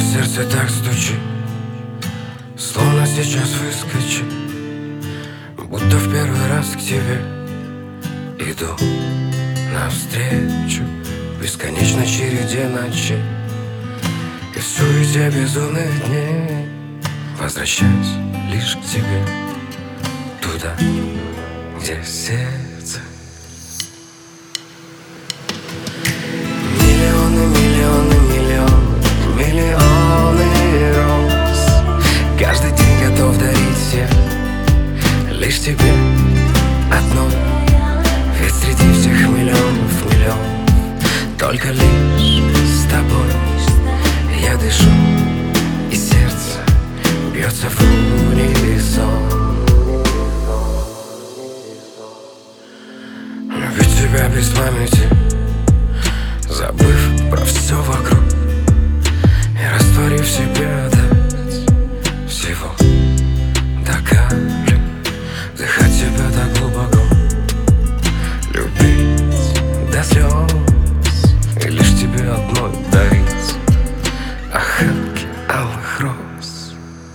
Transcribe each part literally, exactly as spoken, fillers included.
сердце так стучит, словно сейчас выскочит, будто в первый раз к тебе иду навстречу бесконечной череде ночей и в суете безумных дней. Возвращаюсь лишь к тебе, туда, где сердце. Миллионы, миллионы, миллионы, миллионы роз. Каждый день готов дарить я лишь тебе одной. Ведь среди всех миллионов миллионов только лишь с тобой я дышу, и сердце бьется в унисон. Ведь тебя без памяти, забыв про все вокруг и растворив себя до всего до капли, вдыхать тебя так глубоко, любить до слез и лишь тебе одной дарить охапки алых роз.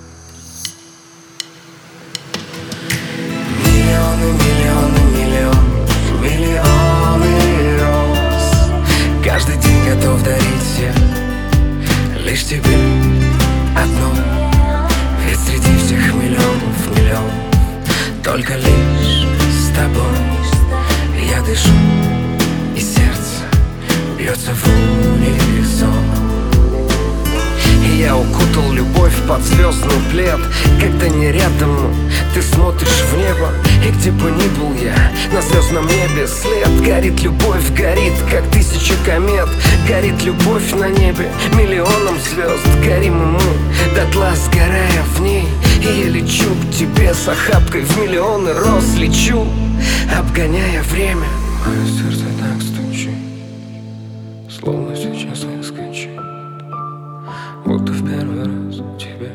Миллионы, миллионы, миллионы, миллионы роз. Каждый день готов дарить я лишь тебе одной. Ведь среди всех миллионов миллионов только лишь с тобой я дышу, и сердце бьется в унисон. И я укутал любовь под звездный плед. Когда не рядом, ты смотришь в небо, и где бы ни был я, на звездном небе след. Горит любовь, горит, как тысяча комет. Горит любовь на небе миллионом звезд. Горим и мы, дотла сгорая в ней. И я лечу к тебе с охапкой в миллионы роз. Лечу, обгоняя время. Мое сердце так стучит, словно сейчас выскочит, будто в первый раз тебе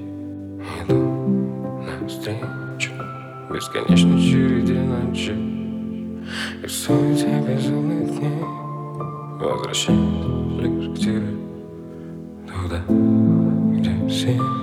иду навстречу бесконечной череде ночей и в суете безумных дней. Возвращаюсь лишь к тебе, туда, где все.